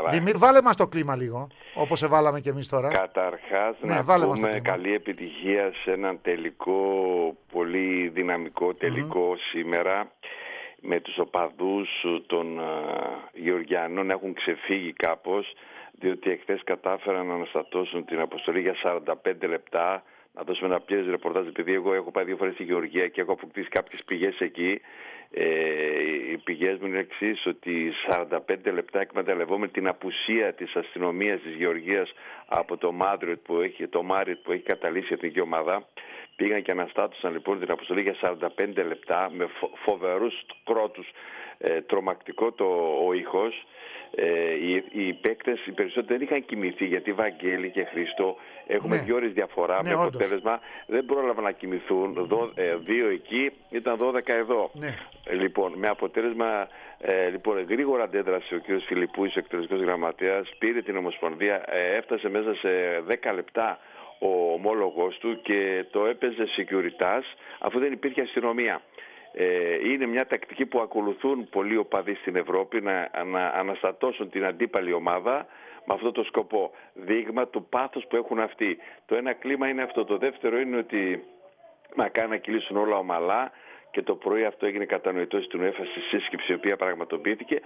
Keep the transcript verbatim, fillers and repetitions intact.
σήμερα. Δημήτρη, βάλε μας το κλίμα λίγο, όπως σε βάλαμε και εμείς τώρα. Καταρχάς, Ναι, να βάλε μας το πούμε κλίμα. καλή επιτυχία σε έναν τελικό, πολύ δυναμικό τελικό mm-hmm. σήμερα, με τους οπαδούς των uh, Γεωργιανών έχουν ξεφύγει κάπως, διότι εχθές κατάφεραν να αναστατώσουν την αποστολή για σαράντα πέντε λεπτά. Να δώσουμε ένα πλήρες ρεπορτάζ, επειδή εγώ έχω πάει δύο φορές στη Γεωργία και έχω αποκτήσει κάποιες πηγές εκεί. Ε, οι πηγές μου είναι εξής, ότι σαράντα πέντε λεπτά εκμεταλλευόμενοι την απουσία της αστυνομίας της Γεωργίας από το Μάντριοτ που έχει, το Μάριοτ που έχει καταλύσει η εθνική ομάδα, πήγαν και αναστάτωσαν λοιπόν την αποστολή για σαράντα πέντε λεπτά με φο, φοβερούς κρότους, ε, τρομακτικό το, ο ήχος. Ε, οι, οι παίκτες οι περισσότεροι δεν είχαν κοιμηθεί, γιατί Βαγγέλη και Χρήστο έχουμε ναι. δύο ώρες διαφορά, ναι, με όντως. Αποτέλεσμα δεν πρόλαβαν να κοιμηθούν, δω, ε, δύο εκεί ήταν δώδεκα εδώ. Ναι. Λοιπόν, με αποτέλεσμα ε, λοιπόν, γρήγορα αντέδρασε ο κ. Φιλιππούης, ο εκτελεστικός γραμματέας, πήρε την Ομοσπονδία, ε, έφτασε μέσα σε δέκα λεπτά ο ομόλογος του και το έπαιζε Securitas, αφού δεν υπήρχε αστυνομία. Ε, είναι μια τακτική που ακολουθούν πολλοί οπαδοί στην Ευρώπη, να, να αναστατώσουν την αντίπαλη ομάδα με αυτό το σκοπό. Δείγμα του πάθους που έχουν αυτοί. Το ένα κλίμα είναι αυτό. Το δεύτερο είναι ότι μακάρι να κυλήσουν όλα ομαλά, και το πρωί αυτό έγινε κατανοητό στην UEFA στη σύσκεψη η οποία πραγματοποιήθηκε.